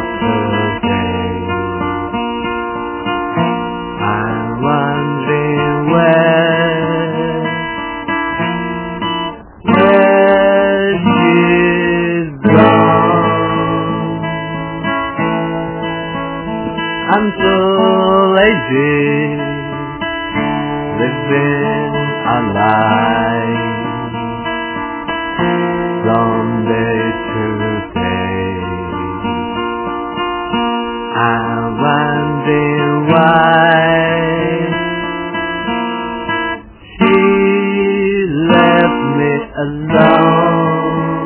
after day. I'm wondering where she's gone. I'm so lazy, living a lie. Someday today, I'm wondering why she left me alone.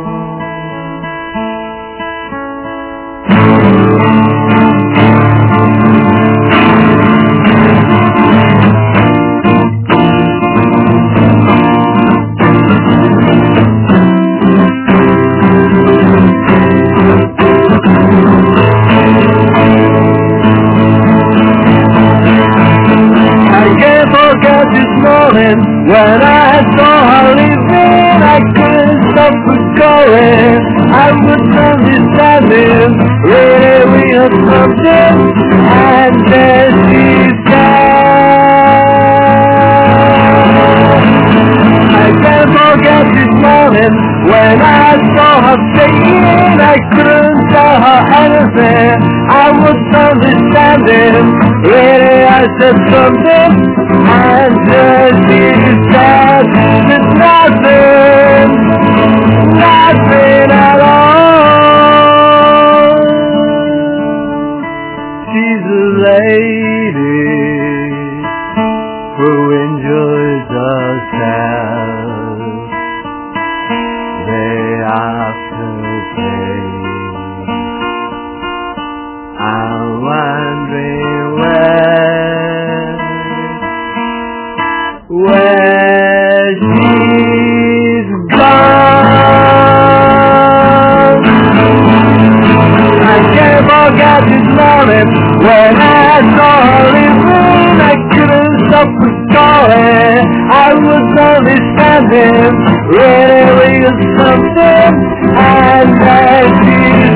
Forget this morning when I saw her leaving. I couldn't stop from going. I was understanding, really real something, and then she's gone. I can't forget this morning when I saw her singing. I couldn't tell her anything. I was understanding, really I said something, and then she said there's nothing, nothing at all. She's a lady who enjoys herself day after day. I'm wondering where she's gone. I can't forget this morning when I saw her leaving. I couldn't stop from calling. I was understanding, really real something, and then she's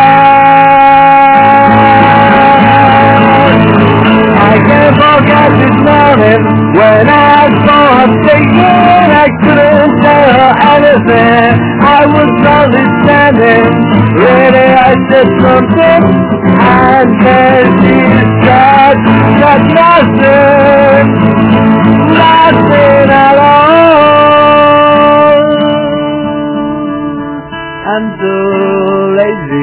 gone. I can't forget this morning when I saw her singing. I couldn't tell her anything. I was understanding, really I said something, and then she said nothing, nothing at all. I'm so lazy,